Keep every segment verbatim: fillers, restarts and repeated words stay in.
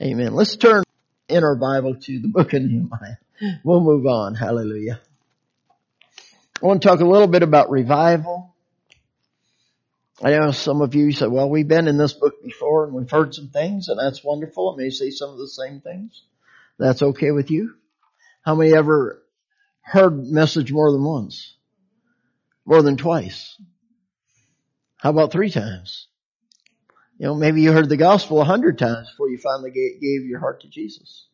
Amen. Let's turn in our Bible to the book of Nehemiah. We'll move on. Hallelujah. I want to talk a little bit about revival. I know some of you said, well, we've been in this book before and we've heard some things, and that's wonderful. I may say some of the same things. That's okay with you? How many ever heard message more than once? More than twice? How about three times? You know, maybe you heard the gospel a hundred times before you finally gave, gave your heart to Jesus.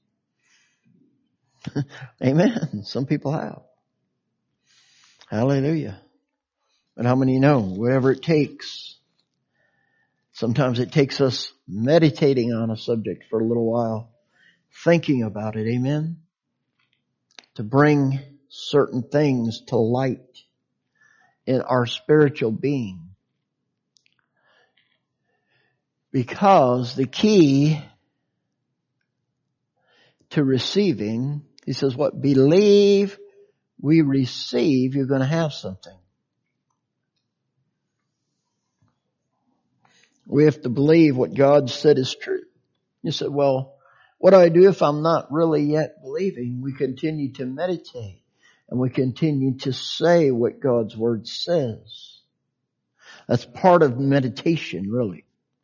Amen. Some people have. Hallelujah. But how many know? Whatever it takes. Sometimes it takes us meditating on a subject for a little while, thinking about it. Amen. To bring certain things to light in our spiritual being. Because the key to receiving, he says what? Believe we receive, you're going to have something. We have to believe what God said is true. You said, well, what do I do if I'm not really yet believing? We continue to meditate and we continue to say what God's word says. That's part of meditation, really,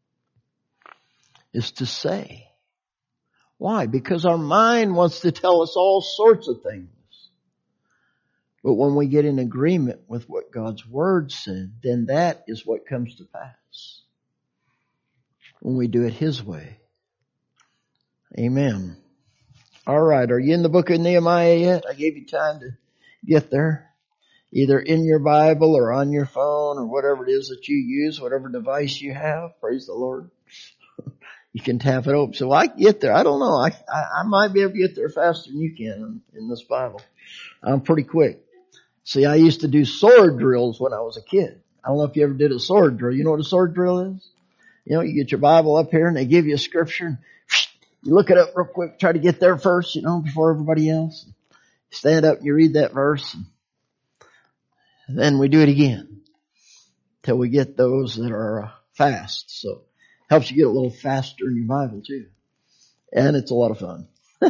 is to say. Why? Because our mind wants to tell us all sorts of things. But when we get in agreement with what God's word said, then that is what comes to pass. When we do it His way. Amen. All right. Are you in the book of Nehemiah yet? I gave you time to get there. Either in your Bible or on your phone or whatever it is that you use, whatever device you have. Praise the Lord. You can tap it open. So I get there. I don't know. I, I, I might be able to get there faster than you can in, in this Bible. I'm pretty quick. See, I used to do sword drills when I was a kid. I don't know if you ever did a sword drill. You know what a sword drill is? You know, you get your Bible up here and they give you a scripture and you look it up real quick, try to get there first, you know, before everybody else. Stand up and you read that verse. And then we do it again till we get those that are uh, fast. So helps you get a little faster in your Bible too. And it's a lot of fun.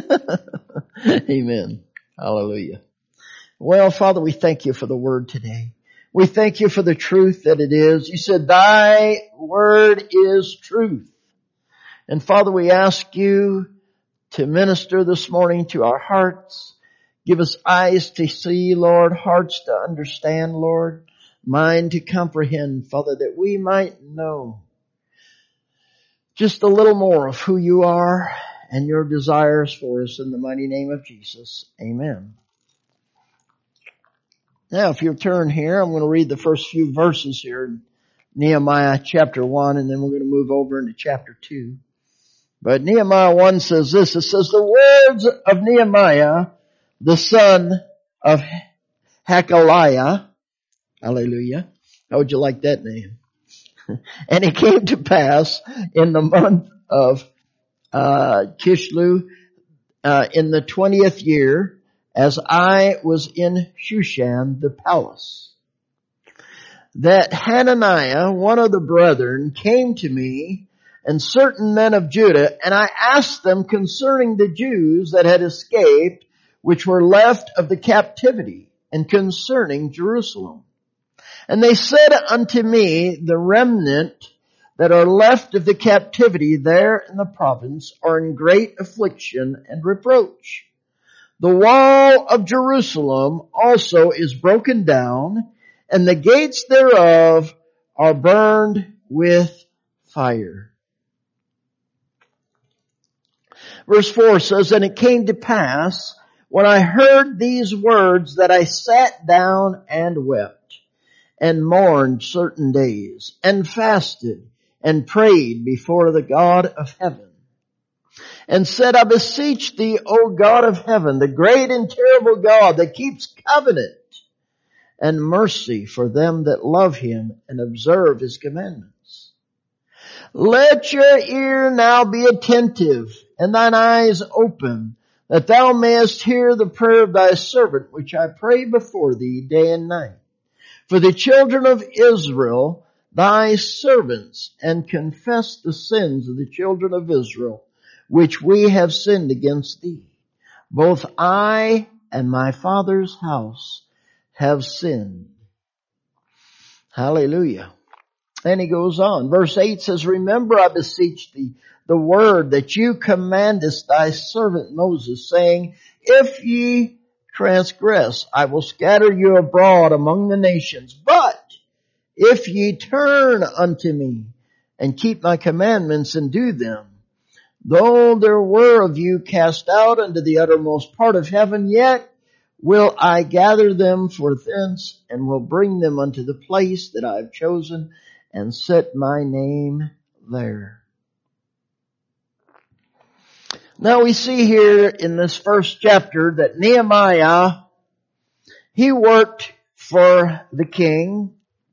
Amen. Hallelujah. Well, Father, we thank you for the word today. We thank you for the truth that it is. You said, thy word is truth. And Father, we ask you to minister this morning to our hearts. Give us eyes to see, Lord, hearts to understand, Lord, mind to comprehend, Father, that we might know just a little more of who you are and your desires for us in the mighty name of Jesus. Amen. Now, if you'll turn here, I'm going to read the first few verses here in Nehemiah chapter one, and then we're going to move over into chapter two. But Nehemiah one says this, it says, the words of Nehemiah, the son of Hakaliah, hallelujah. How would you like that name? And it came to pass in the month of uh, Kislev, uh, in the twentieth year, as I was in Shushan, the palace, that Hananiah, one of the brethren, came to me, and certain men of Judah, and I asked them concerning the Jews that had escaped, which were left of the captivity, and concerning Jerusalem. And they said unto me, the remnant that are left of the captivity there in the province are in great affliction and reproach. The wall of Jerusalem also is broken down, and the gates thereof are burned with fire. Verse four says, and it came to pass, when I heard these words, that I sat down and wept, and mourned certain days, and fasted, and prayed before the God of heaven, and said, I beseech thee, O God of heaven, the great and terrible God that keeps covenant and mercy for them that love him and observe his commandments. Let your ear now be attentive and thine eyes open, that thou mayest hear the prayer of thy servant, which I pray before thee day and night, for the children of Israel, thy servants, and confess the sins of the children of Israel, which we have sinned against thee. Both I and my father's house have sinned. Hallelujah. And he goes on. Verse eight says, remember, I beseech thee, the word that you commandest thy servant Moses, saying, if ye transgress, I will scatter you abroad among the nations. But if ye turn unto me and keep my commandments and do them, though there were of you cast out unto the uttermost part of heaven, yet will I gather them for thence and will bring them unto the place that I have chosen and set my name there. Now we see here in this first chapter that Nehemiah, he worked for the king.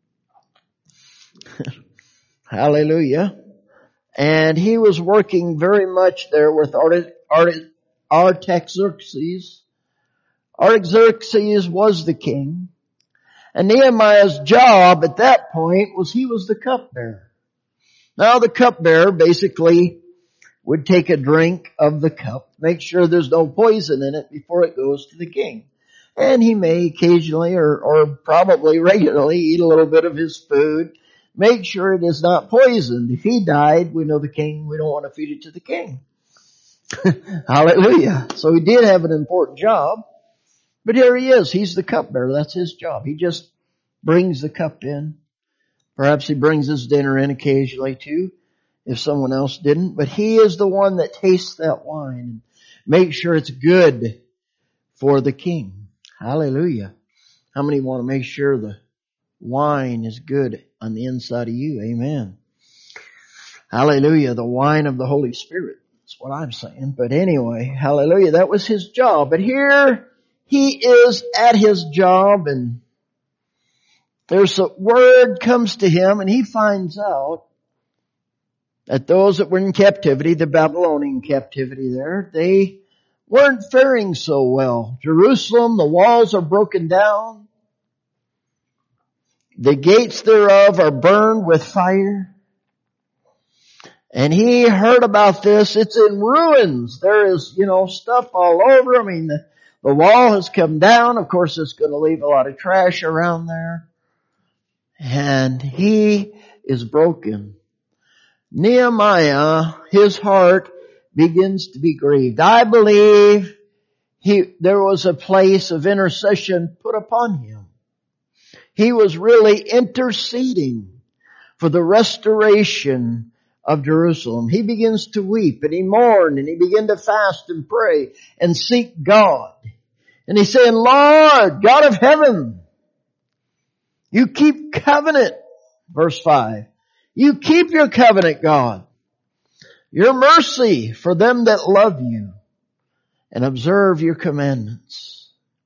Hallelujah. And he was working very much there with Artaxerxes. Artaxerxes was the king. And Nehemiah's job at that point was he was the cupbearer. Now the cupbearer basically would take a drink of the cup, make sure there's no poison in it before it goes to the king. And he may occasionally or, or probably regularly eat a little bit of his food, make sure it is not poisoned. If he died, we know the king, we don't want to feed it to the king. Hallelujah. So he did have an important job. But here he is. He's the cupbearer. That's his job. He just brings the cup in. Perhaps he brings his dinner in occasionally too, if someone else didn't. But he is the one that tastes that wine and makes sure it's good for the king. Hallelujah. How many want to make sure the wine is good on the inside of you? Amen. Hallelujah. The wine of the Holy Spirit. That's what I'm saying. But anyway, hallelujah. That was his job. But here he is at his job, and there's a word comes to him, and he finds out that those that were in captivity, the Babylonian captivity there, they weren't faring so well. Jerusalem, the walls are broken down. The gates thereof are burned with fire. And he heard about this. It's in ruins. There is, you know, stuff all over. I mean, the, the wall has come down. Of course, it's going to leave a lot of trash around there. And he is broken. Nehemiah, his heart begins to be grieved. I believe he, there was a place of intercession put upon him. He was really interceding for the restoration of Jerusalem. He begins to weep and he mourned and he began to fast and pray and seek God. And he's saying, Lord, God of heaven, you keep covenant. Verse five. You keep your covenant, God. Your mercy for them that love you and observe your commandments.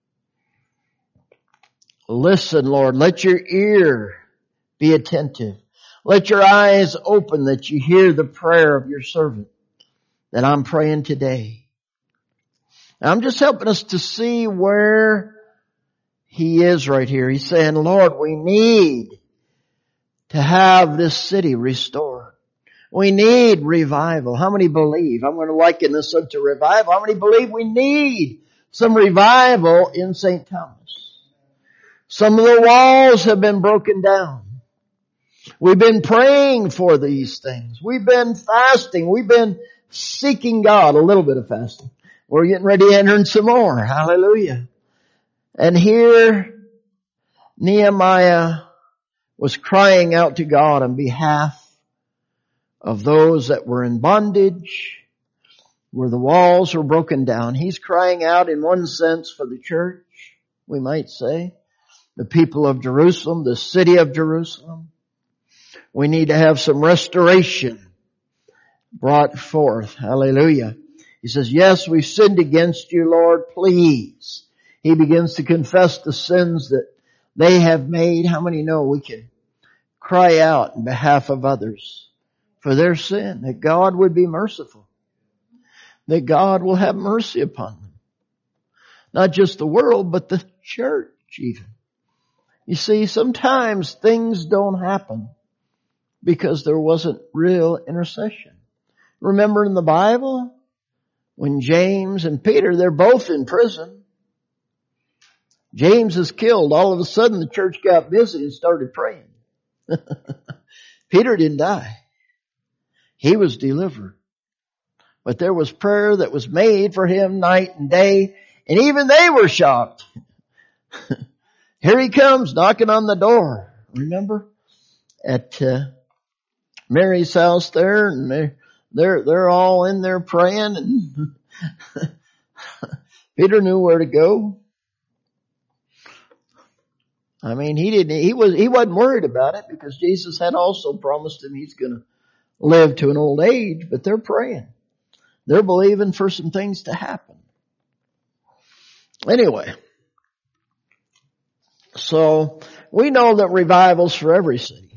Listen, Lord, let your ear be attentive. Let your eyes open that you hear the prayer of your servant that I'm praying today. Now, I'm just helping us to see where he is right here. He's saying, Lord, we need to have this city restored. We need revival. How many believe? I'm going to liken this up to revival. How many believe we need some revival in Saint Thomas? Some of the walls have been broken down. We've been praying for these things. We've been fasting. We've been seeking God. A little bit of fasting. We're getting ready to enter in some more. Hallelujah. And here Nehemiah was crying out to God on behalf of those that were in bondage, where the walls were broken down. He's crying out in one sense for the church, we might say, the people of Jerusalem, the city of Jerusalem. We need to have some restoration brought forth. Hallelujah. He says, yes, we've sinned against you, Lord, please. He begins to confess the sins that they have made. How many know we can cry out on behalf of others for their sin, that God would be merciful, that God will have mercy upon them. Not just the world, but the church even. You see, sometimes things don't happen because there wasn't real intercession. Remember in the Bible, When James and Peter, they're both in prison. James is killed. All of a sudden the church got busy and started praying. Peter didn't die. He was delivered. But there was prayer that was made for him night and day. And even they were shocked. Here he comes knocking on the door. Remember? At uh, Mary's house there. And they're, they're, they're all in there praying. And Peter knew where to go. I mean, he didn't, he was, he wasn't worried about it because Jesus had also promised him he's going to live to an old age, but they're praying. They're believing for some things to happen. Anyway, so we know that revival's for every city.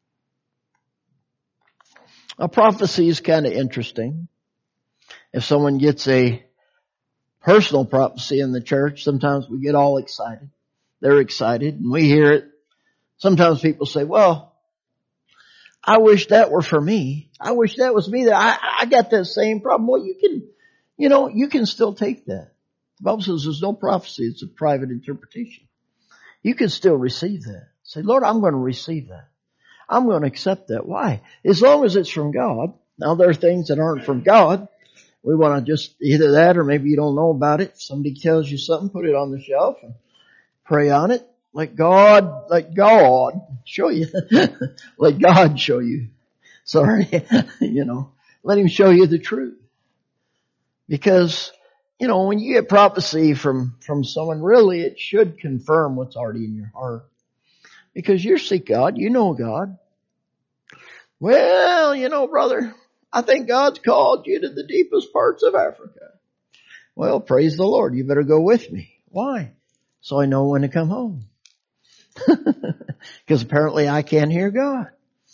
A prophecy is kind of interesting. If someone gets a personal prophecy in the church, sometimes we get all excited. They're excited and we hear it. Sometimes people say, well, I wish that were for me. I wish that was me. That I, I got that same problem. Well, you can, you know, you can still take that. The Bible says there's no prophecy. It's a private interpretation. You can still receive that. Say, Lord, I'm going to receive that. I'm going to accept that. Why? As long as it's from God. Now there are things that aren't from God. We want to just either that or maybe you don't know about it. If somebody tells you something, put it on the shelf and pray on it. Let God, let God show you. Let God show you. Sorry. You know, let him show you the truth. Because, you know, when you get prophecy from, from someone, really it should confirm what's already in your heart. Because you seek God, you know God. Well, you know, brother, I think God's called you to the deepest parts of Africa. Well, praise the Lord. You better go with me. Why? So I know when to come home. Because apparently I can't hear God.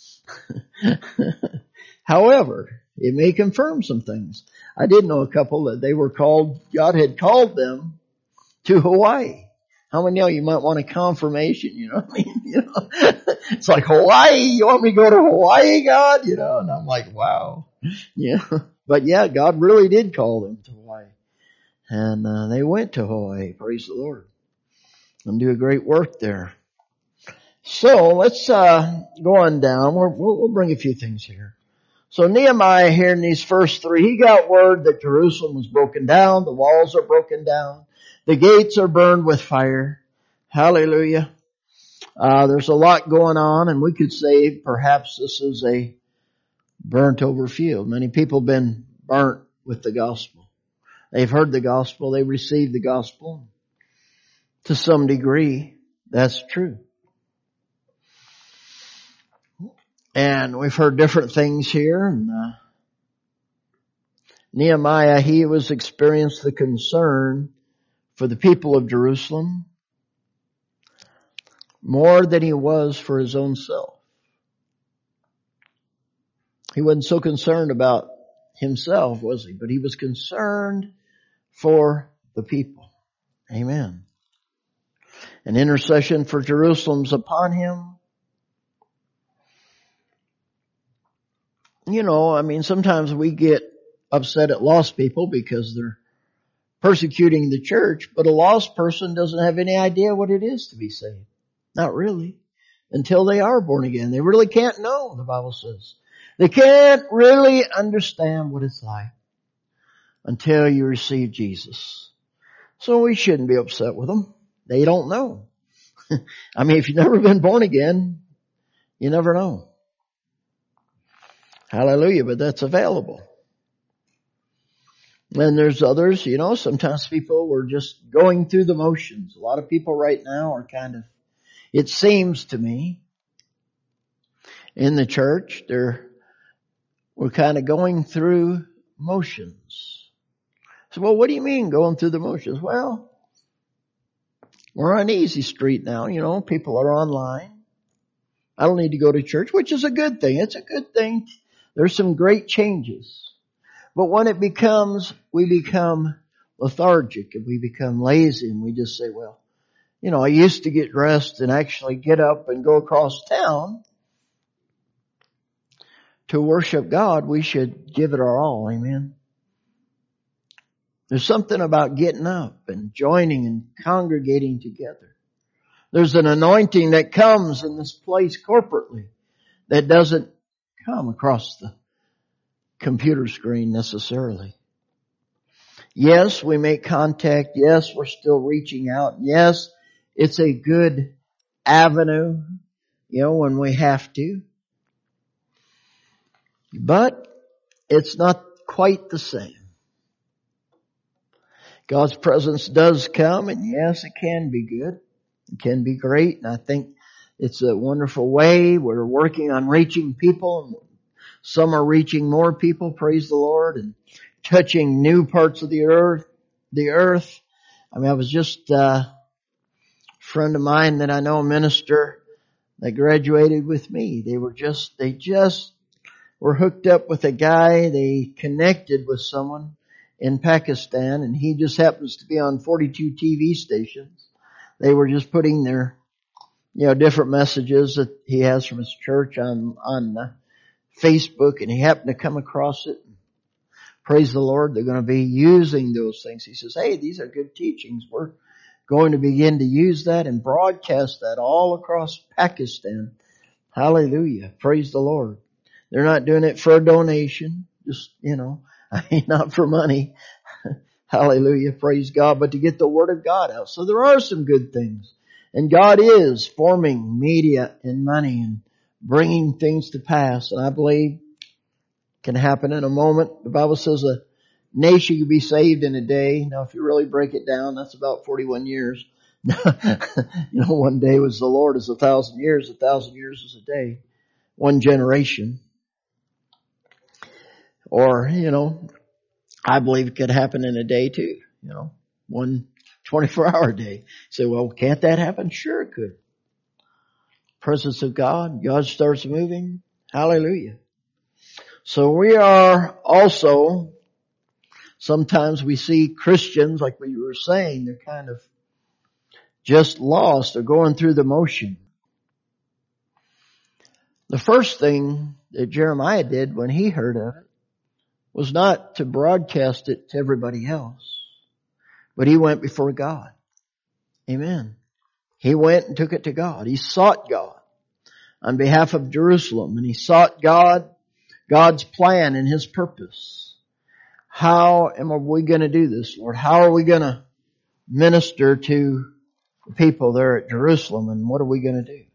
However, it may confirm some things. I did know a couple that they were called, God had called them to Hawaii. How many know you might want a confirmation, you know what I mean? You know, it's like Hawaii, you want me to go to Hawaii, God? You know, and I'm like, wow. Yeah. But yeah, God really did call them to Hawaii. And uh, they went to Hawaii, praise the Lord, and do a great work there. So let's uh go on down. We'll, we'll bring a few things here. So Nehemiah here in these first three, he got word that Jerusalem was broken down. The walls are broken down. The gates are burned with fire. Hallelujah. Uh, there's a lot going on, and we could say perhaps this is a burnt over field. Many people have been burnt with the gospel. They've heard the gospel. They received the gospel. To some degree, that's true. And we've heard different things here. And, uh, Nehemiah, he was experienced the concern for the people of Jerusalem more than he was for his own self. He wasn't so concerned about himself, was he? But he was concerned for the people. Amen. An intercession for Jerusalem's upon him. You know, I mean, sometimes we get upset at lost people because they're persecuting the church, but a lost person doesn't have any idea what it is to be saved. Not really. Until they are born again. They really can't know, the Bible says. They can't really understand what it's like until you receive Jesus. So we shouldn't be upset with them. They don't know. I mean, if you've never been born again, you never know. Hallelujah, but that's available. And there's others, you know, sometimes people were just going through the motions. A lot of people right now are kind of, it seems to me, in the church, they're, we're kind of going through motions. So, well, what do you mean going through the motions? Well, we're on easy street now, you know, people are online. I don't need to go to church, which is a good thing. It's a good thing. There's some great changes. But when it becomes, we become lethargic and we become lazy and we just say, well, you know, I used to get dressed and actually get up and go across town to worship God. We should give it our all. Amen. There's something about getting up and joining and congregating together. There's an anointing that comes in this place corporately that doesn't come across the computer screen necessarily. Yes, we make contact. Yes, we're still reaching out. Yes, it's a good avenue, you know, when we have to. But it's not quite the same. God's presence does come, and yes, it can be good. It can be great, and I think it's a wonderful way. We're working on reaching people, and some are reaching more people, praise the Lord, and touching new parts of the earth. The earth. I mean, I was just uh, a friend of mine that I know, a minister that graduated with me. They were just, they just were hooked up with a guy. They connected with someone in Pakistan, and he just happens to be on forty-two T V stations. They were just putting their, you know, different messages that he has from his church on on uh, Facebook, and he happened to come across it. Praise the Lord, they're going to be using those things. He says, hey, these are good teachings. We're going to begin to use that and broadcast that all across Pakistan. Hallelujah. Praise the Lord. They're not doing it for a donation. Just, you know, I mean, not for money. Hallelujah. Praise God. But to get the Word of God out. So there are some good things. And God is forming media and money and bringing things to pass. And I believe can happen in a moment. The Bible says a nation can be saved in a day. Now, if you really break it down, that's about forty-one years. You know, one day was the Lord is a thousand years. A thousand years is a day. One generation. Or, you know, I believe it could happen in a day too. You know, one twenty-four hour day. You say, well, can't that happen? Sure it could. Presence of God. God starts moving. Hallelujah. So we are also, sometimes we see Christians, like we were saying, they're kind of just lost. They're going through the motion. The first thing that Jeremiah did when he heard of it was not to broadcast it to everybody else, but he went before God. Amen. He went and took it to God. He sought God on behalf of Jerusalem, and he sought God, God's plan and His purpose. How am we going to do this, Lord? How are we going to minister to the people there at Jerusalem, and what are we going to do?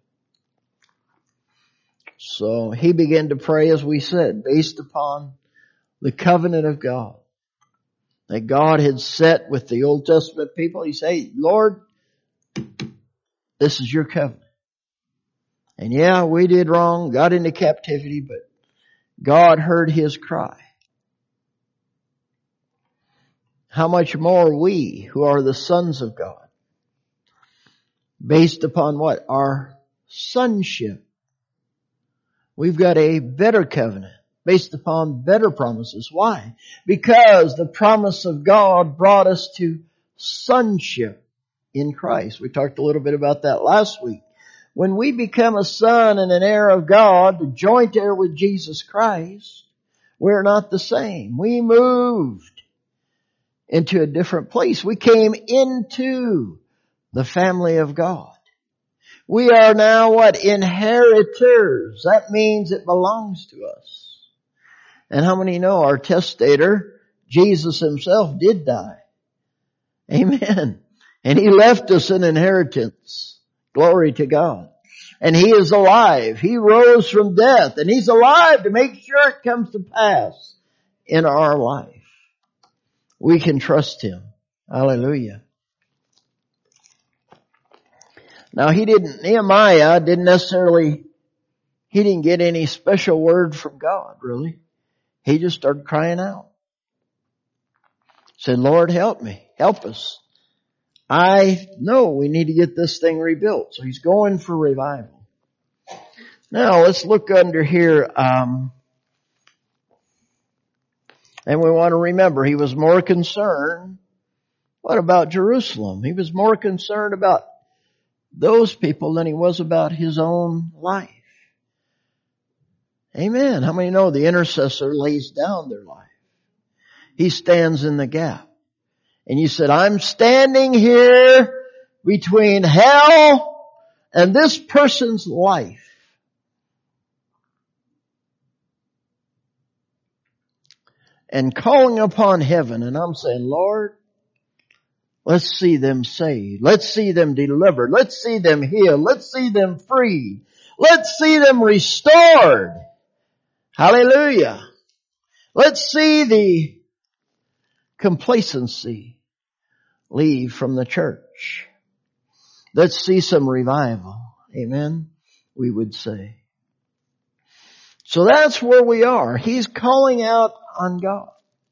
So he began to pray, as we said, based upon the covenant of God that God had set with the Old Testament people. He said, Lord, this is your covenant. And yeah, we did wrong, got into captivity, but God heard his cry. How much more we, who are the sons of God, based upon what? Our sonship. We've got a better covenant based upon better promises. Why? Because the promise of God brought us to sonship in Christ. We talked a little bit about that last week. When we become a son and an heir of God, the joint heir with Jesus Christ, we're not the same. We moved into a different place. We came into the family of God. We are now what? Inheritors. That means it belongs to us. And how many know our testator, Jesus himself, did die? Amen. And he left us an inheritance. Glory to God. And he is alive. He rose from death. And he's alive to make sure it comes to pass in our life. We can trust him. Hallelujah. Now he didn't, Nehemiah didn't necessarily, he didn't get any special word from God, really. He just started crying out. Said, Lord, help me. Help us. I know we need to get this thing rebuilt. So he's going for revival. Now let's look under here. Um, and we want to remember he was more concerned. What about Jerusalem? He was more concerned about those people than he was about his own life. Amen. How many know the intercessor lays down their life? He stands in the gap. and you said, I'm standing here between hell and this person's life. And calling upon heaven, and I'm saying, Lord, let's see them saved. Let's see them delivered. Let's see them healed. Let's see them freed. Let's see them restored. Hallelujah. Let's see the complacency leave from the church. Let's see some revival. Amen, we would say. So that's where we are. He's calling out on God.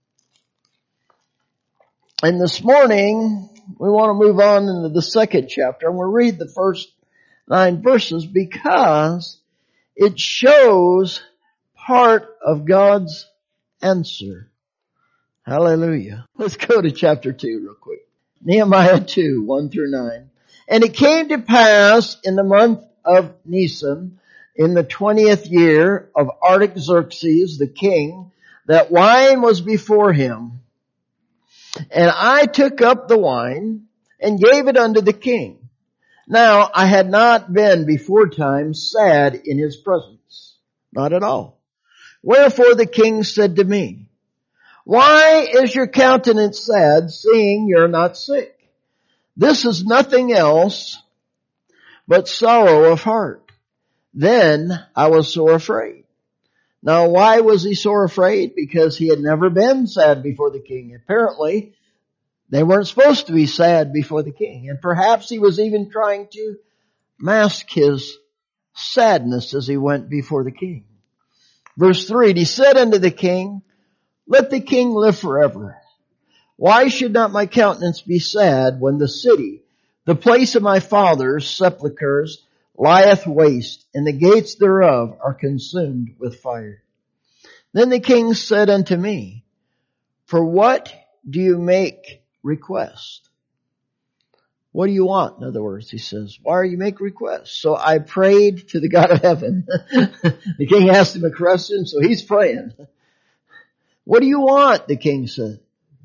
And this morning, we want to move on into the second chapter, and we'll read the first nine verses because it shows part of God's answer. Hallelujah. Let's go to chapter two real quick. Nehemiah two, one through nine. And it came to pass in the month of Nisan, in the twentieth year of Artaxerxes the king, that wine was before him. And I took up the wine and gave it unto the king. Now I had not been before time sad in his presence. Not at all. Wherefore the king said to me, why is your countenance sad, seeing you're not sick? This is nothing else but sorrow of heart. Then I was sore afraid. Now why was he sore afraid? Because he had never been sad before the king. Apparently, they weren't supposed to be sad before the king. And perhaps he was even trying to mask his sadness as he went before the king. Verse three, and he said unto the king, let the king live forever. Why should not my countenance be sad when the city, the place of my father's sepulchres, lieth waste, and the gates thereof are consumed with fire? Then the king said unto me, for what do you make request? What do you want? In other words, he says, why are you make requests? So I prayed to the God of heaven. The king asked him a question, so he's praying. What do you want? The king said.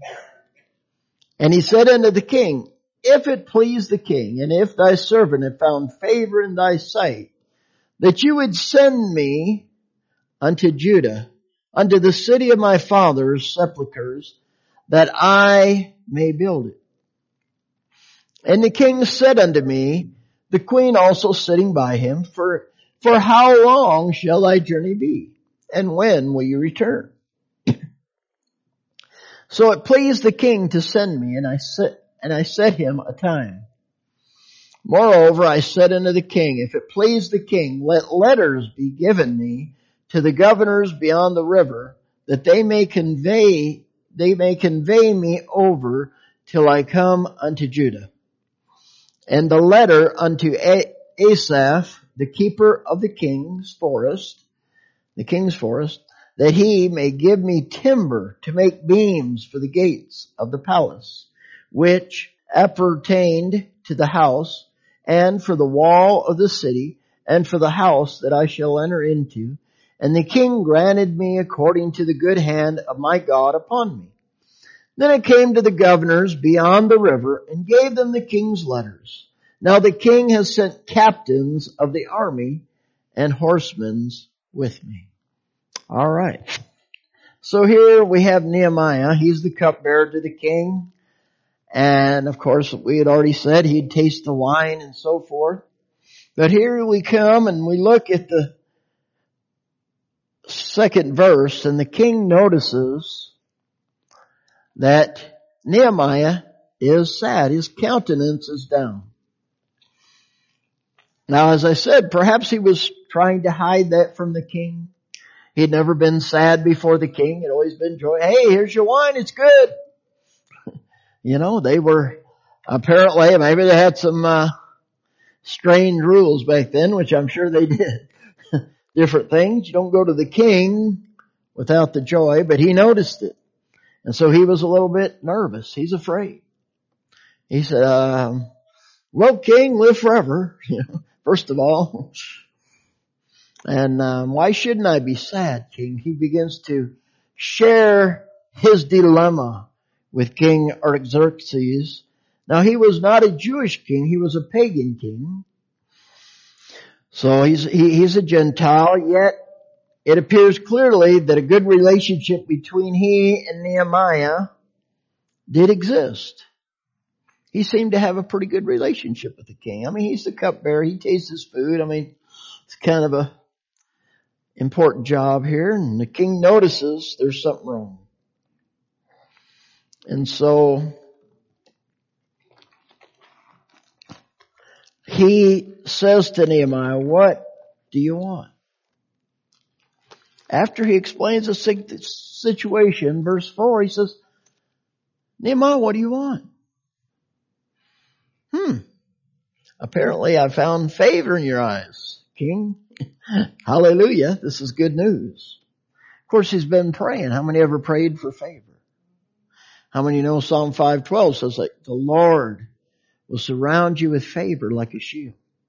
And he said unto the king, if it please the king, and if thy servant have found favor in thy sight, that you would send me unto Judah, unto the city of my father's sepulchres, that I may build it. And the king said unto me, the queen also sitting by him, for, for how long shall thy journey be? And when will you return? So it pleased the king to send me, and I set, and I set him a time. Moreover, I said unto the king, if it please the king, let letters be given me to the governors beyond the river, that they may convey, they may convey me over till I come unto Judah. And the letter unto Asaph, the keeper of the king's forest, the king's forest, that he may give me timber to make beams for the gates of the palace, which appertained to the house, and for the wall of the city, and for the house that I shall enter into. And the king granted me according to the good hand of my God upon me. Then I came to the governors beyond the river, and gave them the king's letters. Now the king has sent captains of the army and horsemen with me. All right. So here we have Nehemiah. He's the cupbearer to the king. And of course, we had already said he'd taste the wine and so forth. But here we come and we look at the second verse, and the king notices that Nehemiah is sad. His countenance is down. Now, as I said, perhaps he was trying to hide that from the king. He'd never been sad before the king. He'd always been joy. Hey, here's your wine. It's good. You know, they were apparently, maybe they had some uh, strange rules back then, which I'm sure they did. Different things. You don't go to the king without the joy, but he noticed it. And so he was a little bit nervous. He's afraid. He said, um, well, king, live forever, you know, first of all. And um, why shouldn't I be sad, king? He begins to share his dilemma with King Artaxerxes. Now he was not a Jewish king, he was a pagan king. So he's, he, he's a Gentile, yet it appears clearly that a good relationship between he and Nehemiah did exist. He seemed to have a pretty good relationship with the king. I mean, he's the cupbearer, he tastes his food. I mean, it's kind of a important job here, and the king notices there's something wrong. And so he says to Nehemiah, what do you want? After he explains the situation, verse four, he says, Nehemiah, what do you want? Hmm. Apparently I found favor in your eyes, King. Hallelujah. This is good news. Of course, he's been praying. How many ever prayed for favor? How many know Psalm five twelve says like the Lord will surround you with favor like a shield.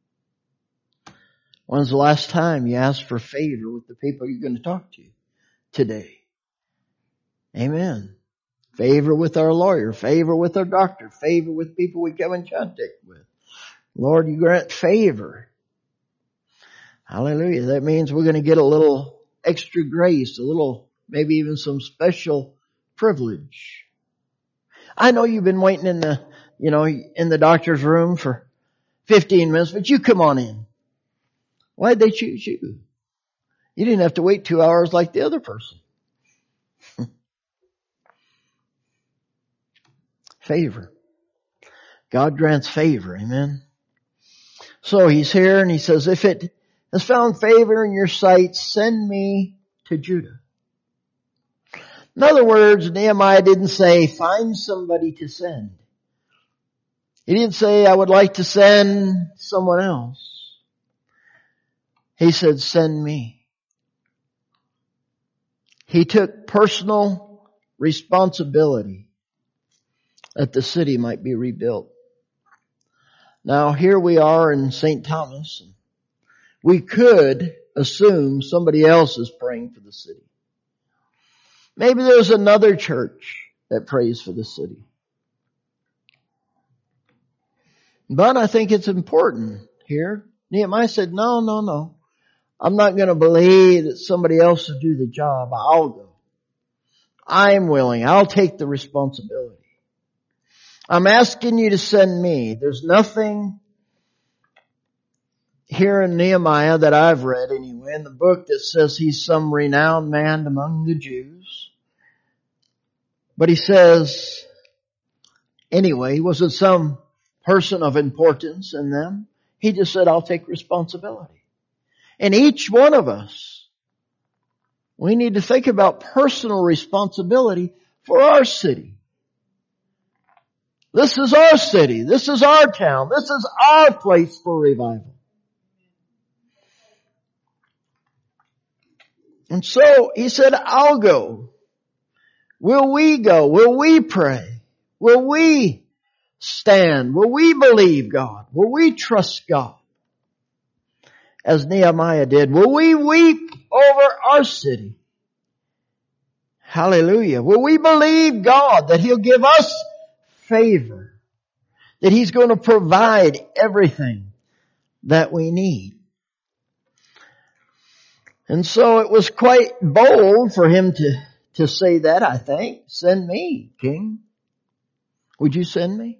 When's the last time you asked for favor with the people you're going to talk to today? Amen. Favor with our lawyer, favor with our doctor, favor with people we come in contact with. Lord, you grant favor. Hallelujah. That means we're going to get a little extra grace, a little, maybe even some special privilege. I know you've been waiting in the, you know, in the doctor's room for fifteen minutes, but you come on in. Why'd they choose you? You didn't have to wait two hours like the other person. Favor. God grants favor. Amen. So he's here and he says, if it has found favor in your sight, send me to Judah. In other words, Nehemiah didn't say, find somebody to send. He didn't say, I would like to send someone else. He said, send me. He took personal responsibility that the city might be rebuilt. Now here we are in Saint Thomas. We could assume somebody else is praying for the city. Maybe there's another church that prays for the city. But I think it's important here. Nehemiah said, no, no, no. I'm not going to believe that somebody else will do the job. I'll go. I'm willing. I'll take the responsibility. I'm asking you to send me. There's nothing here in Nehemiah that I've read anyway in the book that says he's some renowned man among the Jews. But he says, anyway, he wasn't some person of importance in them. He just said, I'll take responsibility. And each one of us, we need to think about personal responsibility for our city. This is our city. This is our town. This is our place for revival. And so he said, I'll go. Will we go? Will we pray? Will we stand? Will we believe God? Will we trust God? As Nehemiah did. Will we weep over our city? Hallelujah. Will we believe God that He'll give us favor? That He's going to provide everything that we need? And so it was quite bold for him to, to say that, I think. Send me, King. Would you send me?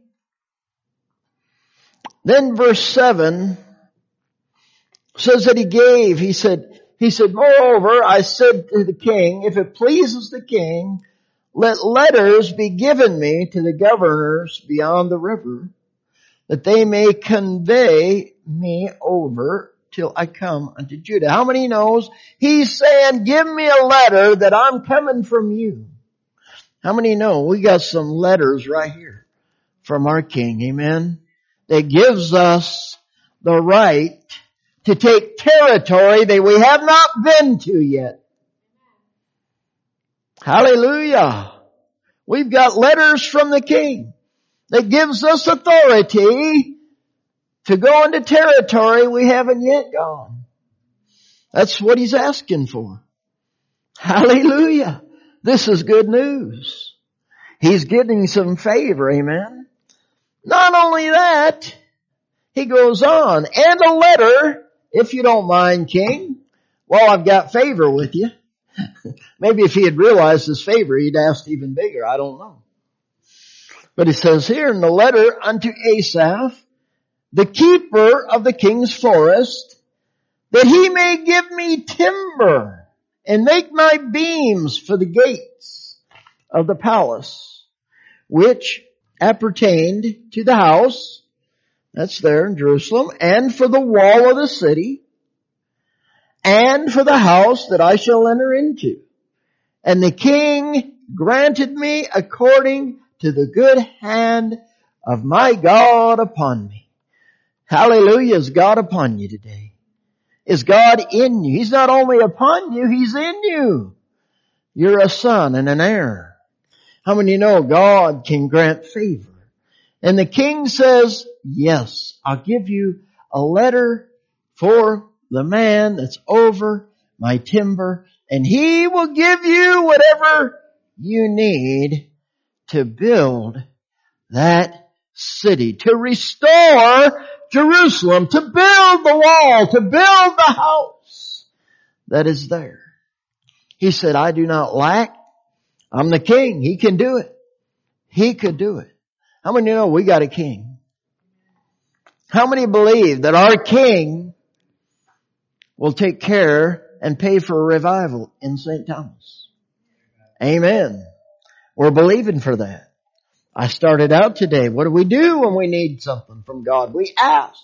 Then verse seven says that he gave, he said, he said, moreover, I said to the king, if it pleases the king, let letters be given me to the governors beyond the river, that they may convey me over till I come unto Judah. How many knows? He's saying, give me a letter that I'm coming from you. How many know? We got some letters right here from our King. Amen. That gives us the right to take territory that we have not been to yet. Hallelujah. We've got letters from the King that gives us authority to go into territory we haven't yet gone. That's what he's asking for. Hallelujah. This is good news. He's getting some favor, amen. Not only that, he goes on, and a letter, if you don't mind, King, well, I've got favor with you. Maybe if he had realized his favor, he'd asked even bigger. I don't know. But he says here in the letter unto Asaph, the keeper of the king's forest, that he may give me timber and make my beams for the gates of the palace, which appertained to the house, that's there in Jerusalem, and for the wall of the city, and for the house that I shall enter into. And the king granted me according to the good hand of my God upon me. Hallelujah. Is God upon you today? Is God in you? He's not only upon you, He's in you. You're a son and an heir. How many of you know God can grant favor? And the king says, yes, I'll give you a letter for the man that's over my timber, and he will give you whatever you need to build that city, to restore Jerusalem, to build the wall, to build the house that is there. He said, I do not lack. I'm the king. He can do it. He could do it. How many know we got a king? How many believe that our king will take care and pay for a revival in Saint Thomas? Amen. We're believing for that. I started out today. What do we do when we need something from God? We ask.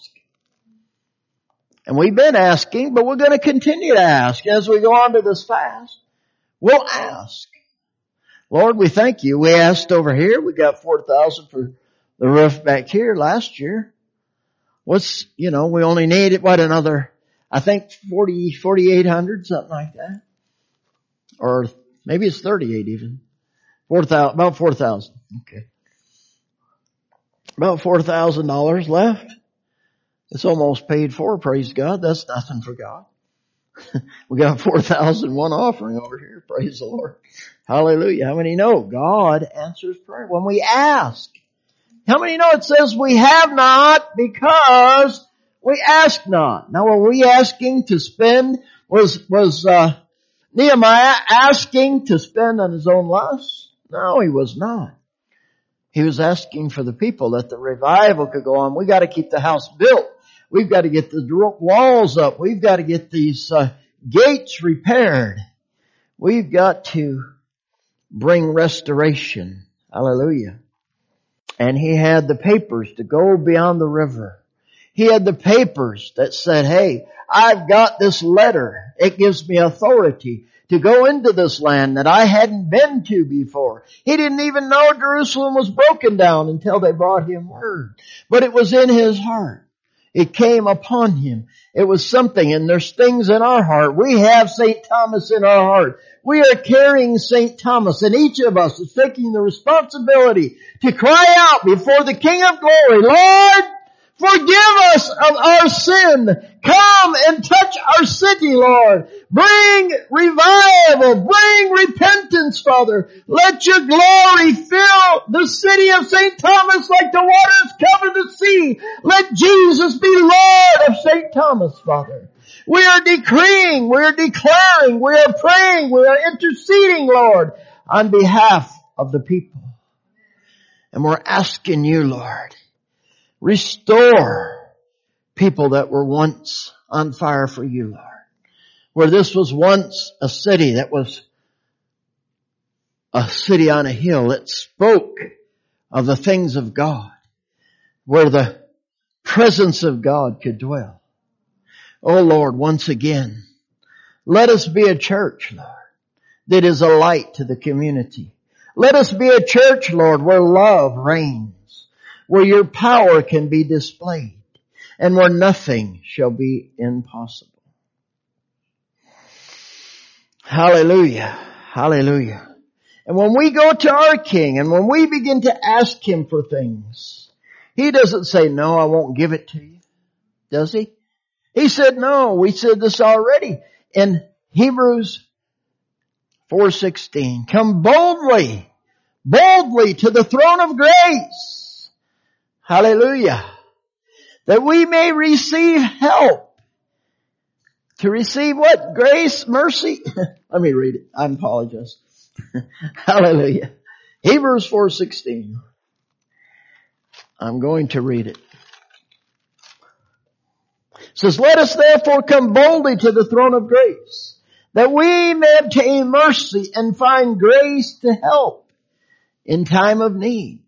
And we've been asking, but we're going to continue to ask as we go on to this fast. We'll ask. Lord, we thank you. We asked over here. We got four thousand for the roof back here last year. What's, you know, we only needed, what, another, I think forty, forty-eight hundred, something like that. Or maybe it's thirty-eight even. Four thousand, about four thousand. Okay. About four thousand dollars left. It's almost paid for, praise God. That's nothing for God. We got four thousand one offering over here, praise the Lord. Hallelujah. How many know God answers prayer when we ask? How many know it says we have not because we ask not? Now were we asking to spend, was, was, uh, Nehemiah asking to spend on his own lust? No, he was not. He was asking for the people that the revival could go on. We got to keep the house built. We've got to get the walls up. We've got to get these uh, gates repaired. We've got to bring restoration. Hallelujah. And he had the papers to go beyond the river. He had the papers that said, hey, I've got this letter. It gives me authority to go into this land that I hadn't been to before. He didn't even know Jerusalem was broken down until they brought him word. But it was in his heart. It came upon him. It was something, and there's things in our heart. We have Saint Thomas in our heart. We are carrying Saint Thomas, and each of us is taking the responsibility to cry out before the King of Glory, Lord, forgive us of our sin. Come and touch our city, Lord. Bring revival. Bring repentance, Father. Let your glory fill the city of Saint Thomas like the waters cover the sea. Let Jesus be Lord of Saint Thomas, Father. We are decreeing, we are declaring, we are praying, we are interceding, Lord, on behalf of the people. And we're asking you, Lord, restore people that were once on fire for you, Lord. Where this was once a city that was a city on a hill that spoke of the things of God. Where the presence of God could dwell. Oh Lord, once again, let us be a church, Lord, that is a light to the community. Let us be a church, Lord, where love reigns, where your power can be displayed, and where nothing shall be impossible. Hallelujah. Hallelujah. And when we go to our King and when we begin to ask Him for things, He doesn't say, no, I won't give it to you. Does He? He said, no, we said this already in Hebrews four sixteen. Come boldly boldly to the throne of grace. Hallelujah. That we may receive help. To receive what? Grace, mercy. Let me read it. I apologize. Hallelujah. Hebrews four sixteen. I'm going to read it. It says, let us therefore come boldly to the throne of grace, that we may obtain mercy and find grace to help in time of need.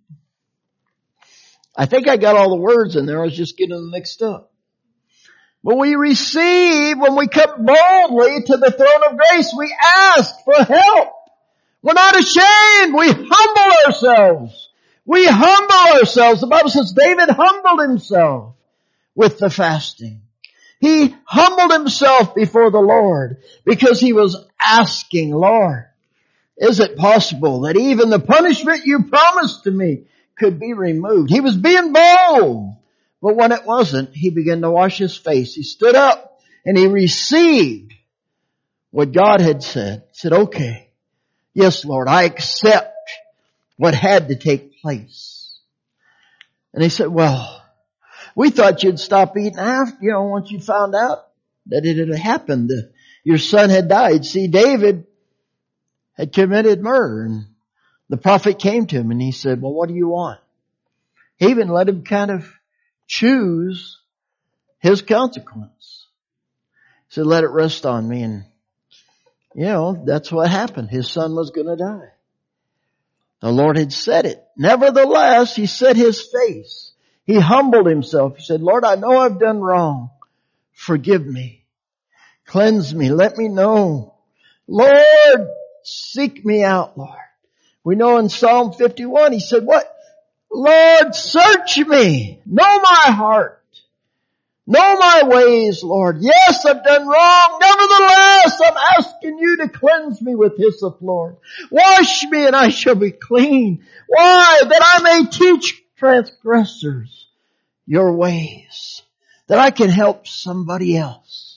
I think I got all the words in there. I was just getting them mixed up. When we receive, when we come boldly to the throne of grace, we ask for help. We're not ashamed. We humble ourselves. We humble ourselves. The Bible says David humbled himself with the fasting. He humbled himself before the Lord because he was asking, Lord, is it possible that even the punishment you promised to me could be removed? He was being bold. But when it wasn't, he began to wash his face. He stood up and he received what God had said. He said, okay, yes, Lord, I accept what had to take place. And he said, well, we thought you'd stop eating after, you know, once you found out that it had happened. Your son had died. See, David had committed murder, and the prophet came to him and he said, well, what do you want? He even let him kind of choose his consequence. He said, let it rest on me. And, you know, that's what happened. His son was going to die. The Lord had said it. Nevertheless, he set his face. He humbled himself. He said, Lord, I know I've done wrong. Forgive me. Cleanse me. Let me know. Lord, seek me out, Lord. We know in Psalm fifty-one, he said, what? Lord, search me. Know my heart. Know my ways, Lord. Yes, I've done wrong. Nevertheless, I'm asking you to cleanse me with hyssop, Lord. Wash me and I shall be clean. Why? That I may teach transgressors your ways. That I can help somebody else.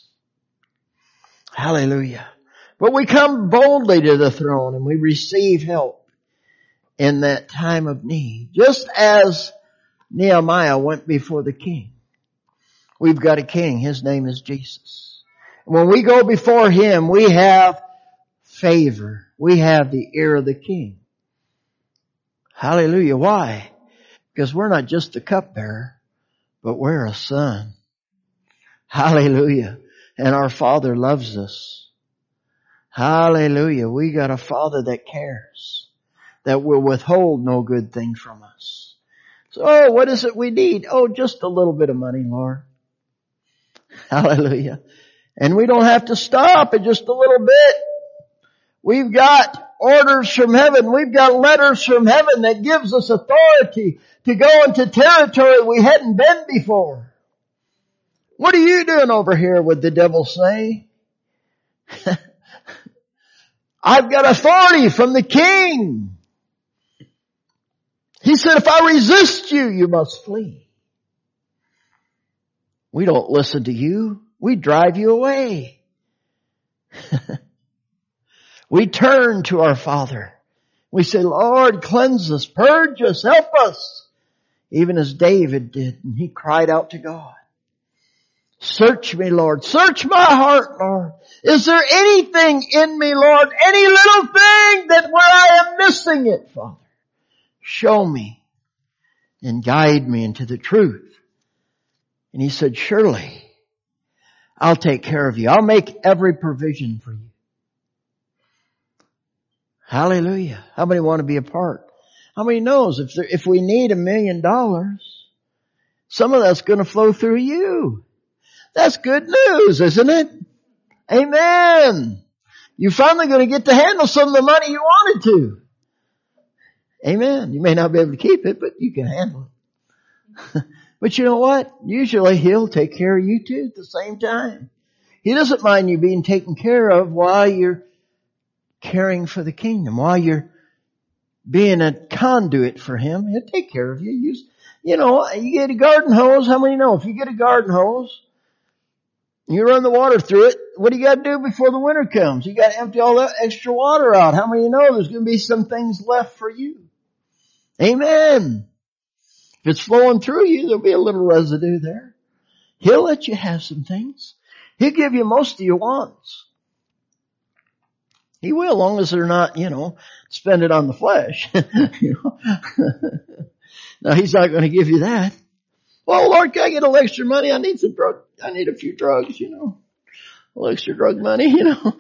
Hallelujah. But we come boldly to the throne and we receive help in that time of need. Just as Nehemiah went before the king. We've got a king. His name is Jesus. When we go before him, we have favor. We have the ear of the king. Hallelujah. Why? Because we're not just a cupbearer, but we're a son. Hallelujah. And our Father loves us. Hallelujah. We got a Father that cares, that will withhold no good thing from us. So, oh, what is it we need? Oh, just a little bit of money, Lord. Hallelujah. And we don't have to stop at just a little bit. We've got orders from heaven. We've got letters from heaven that gives us authority to go into territory we hadn't been before. What are you doing over here, would the devil say? I've got authority from the king. He said, if I resist you, you must flee. We don't listen to you. We drive you away. We turn to our Father. We say, Lord, cleanse us, purge us, help us. Even as David did, and he cried out to God. Search me, Lord. Search my heart, Lord. Is there anything in me, Lord? Any little thing that where I am missing it, Father? Show me and guide me into the truth. And he said, surely I'll take care of you. I'll make every provision for you. Hallelujah. How many want to be a part? How many knows if there, if we need a million dollars, some of that's going to flow through you. That's good news, isn't it? Amen. You're finally going to get to handle some of the money you wanted to. Amen. You may not be able to keep it, but you can handle it. But you know what? Usually he'll take care of you too at the same time. He doesn't mind you being taken care of while you're caring for the kingdom, while you're being a conduit for him. He'll take care of you. You, you know, you get a garden hose. How many know if you get a garden hose, you run the water through it, what do you got to do before the winter comes? You got to empty all that extra water out. How many know there's going to be some things left for you? Amen. If it's flowing through you, there'll be a little residue there. He'll let you have some things. He'll give you most of your wants. He will, as long as they're not, you know, spend it on the flesh. You know? Now, He's not going to give you that. Well, Lord, can I get a little extra money? I need some drug. I need a few drugs, you know. A little extra drug money, you know.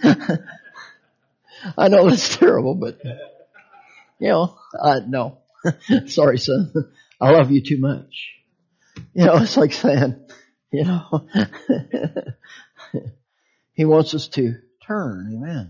I know that's terrible, but, you know, uh, no. Sorry, son. I love you too much. You know, it's like saying, you know, He wants us to turn. Amen.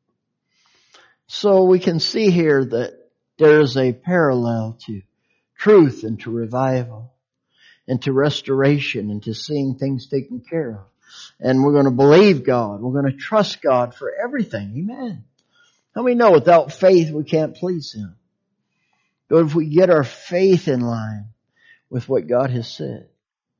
So we can see here that there is a parallel to truth and to revival and to restoration and to seeing things taken care of. And we're going to believe God. We're going to trust God for everything. Amen. How many know without faith we can't please Him? But if we get our faith in line with what God has said,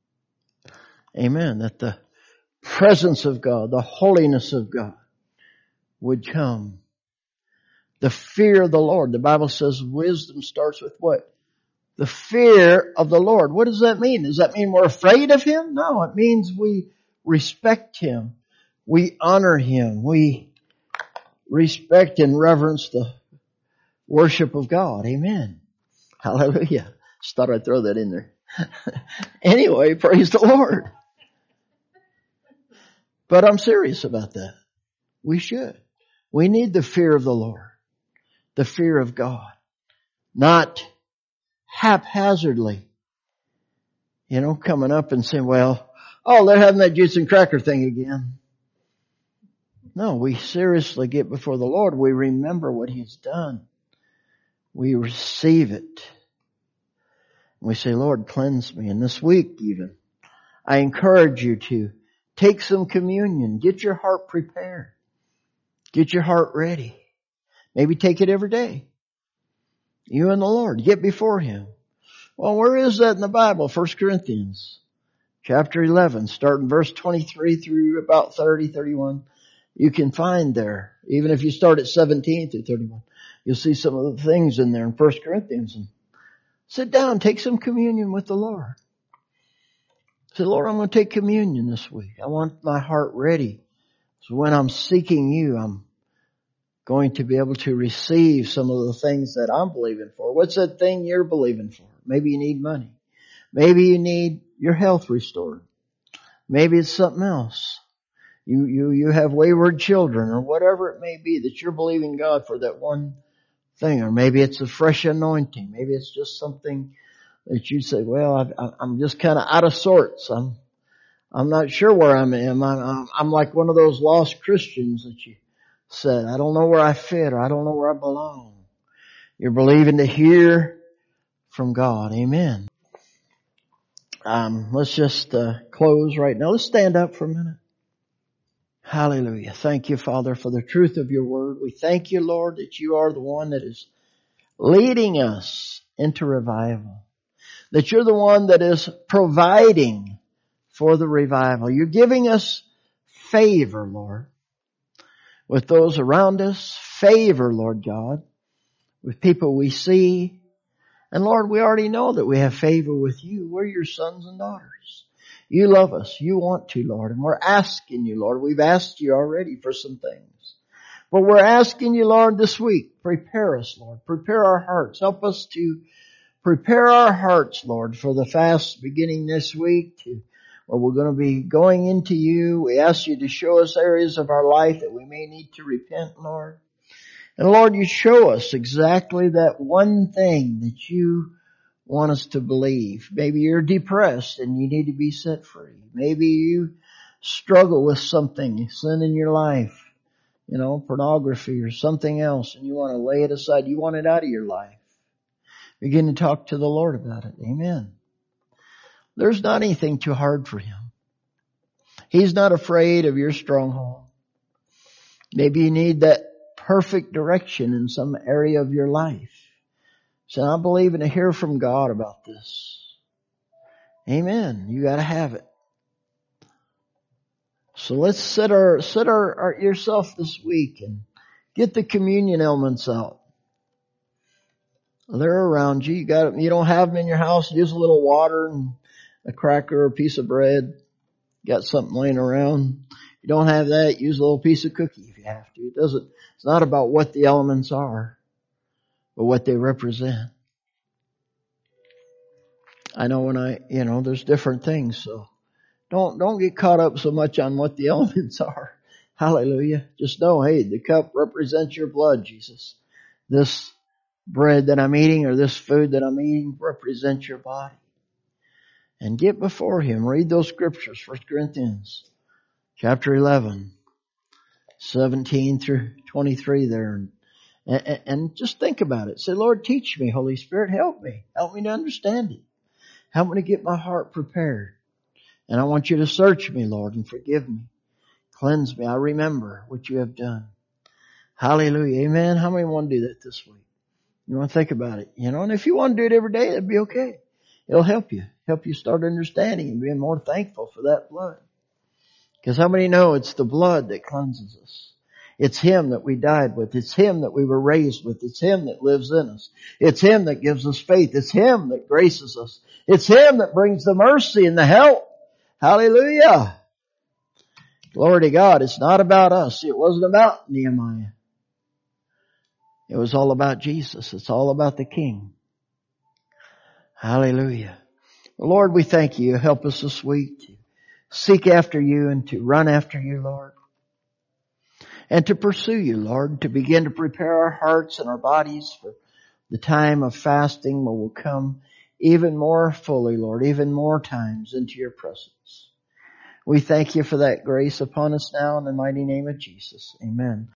amen, that the presence of God, the holiness of God would come. The fear of the Lord. The Bible says wisdom starts with what? The fear of the Lord. What does that mean? Does that mean we're afraid of Him? No, it means we respect Him. We honor Him. We respect and reverence the worship of God. Amen. Hallelujah. Just thought I'd throw that in there. Anyway, praise the Lord. But I'm serious about that. We should. We need the fear of the Lord. The fear of God. Not haphazardly. You know, coming up and saying, well, oh, they're having that juice and cracker thing again. No, we seriously get before the Lord. We remember what He's done. We receive it. We say, Lord, cleanse me. And this week even, I encourage you to take some communion. Get your heart prepared. Get your heart ready. Maybe take it every day. You and the Lord. Get before Him. Well, where is that in the Bible? First Corinthians chapter eleven, starting verse twenty-three through about thirty, thirty-one. You can find there. Even if you start at seventeen through thirty-one, you'll see some of the things in there in First Corinthians. And sit down, take some communion with the Lord. Say, Lord, I'm going to take communion this week. I want my heart ready. So when I'm seeking You, I'm going to be able to receive some of the things that I'm believing for. What's that thing you're believing for? Maybe you need money. Maybe you need your health restored. Maybe it's something else. You, you, you have wayward children or whatever it may be that you're believing God for that one thing. Or maybe it's a fresh anointing. Maybe it's just something that you say, well, I, I'm just kind of out of sorts. I'm, I'm not sure where I am. I'm, I'm like one of those lost Christians that you said, I don't know where I fit or I don't know where I belong. You're believing to hear from God. Amen. Um, let's just uh, close right now. Let's stand up for a minute. Hallelujah. Thank You, Father, for the truth of Your word. We thank You, Lord, that You are the one that is leading us into revival. That You're the one that is providing for the revival. You're giving us favor, Lord, with those around us. Favor, Lord God, with people we see. And Lord, we already know that we have favor with You. We're Your sons and daughters. You love us. You want to, Lord. And we're asking You, Lord. We've asked You already for some things. But we're asking You, Lord, this week, prepare us, Lord. Prepare our hearts. Help us to prepare our hearts, Lord, for the fast beginning this week, to where we're going to be going into You. We ask You to show us areas of our life that we may need to repent, Lord. And Lord, You show us exactly that one thing that You want us to believe. Maybe you're depressed and you need to be set free. Maybe you struggle with something, sin in your life, you know, pornography or something else, and you want to lay it aside. You want it out of your life. Begin to talk to the Lord about it. Amen. There's not anything too hard for Him. He's not afraid of your stronghold. Maybe you need that perfect direction in some area of your life. So I'm believing to hear from God about this. Amen. You got to have it. So let's set our set our, our yourself this week and get the communion elements out. They're around you. You got, you don't have them in your house. Use a little water and a cracker or a piece of bread. Got something laying around. You don't have that. Use a little piece of cookie if you have to. It doesn't, it's not about what the elements are, but what they represent. I know when I, you know, there's different things, so don't, don't get caught up so much on what the elements are. Hallelujah. Just know, hey, the cup represents your blood, Jesus. This bread that I'm eating or this food that I'm eating represents your body. And get before Him. Read those scriptures, First Corinthians chapter eleven, seventeen through twenty-three there. And, and, and just think about it. Say, Lord, teach me, Holy Spirit, help me. Help me to understand it. Help me to get my heart prepared. And I want you to search me, Lord, and forgive me. Cleanse me. I remember what you have done. Hallelujah. Amen. How many want to do that this week? You want to think about it, you know, and if you want to do it every day, that'd be okay. It'll help you, help you start understanding and being more thankful for that blood. Because how many know it's the blood that cleanses us? It's Him that we died with. It's Him that we were raised with. It's Him that lives in us. It's Him that gives us faith. It's Him that graces us. It's Him that brings the mercy and the help. Hallelujah. Glory to God. It's not about us. It wasn't about Nehemiah. It was all about Jesus. It's all about the King. Hallelujah. Lord, we thank you. Help us this week to seek after you and to run after you, Lord. And to pursue you, Lord, to begin to prepare our hearts and our bodies for the time of fasting where we'll come even more fully, Lord, even more times into your presence. We thank you for that grace upon us now in the mighty name of Jesus. Amen.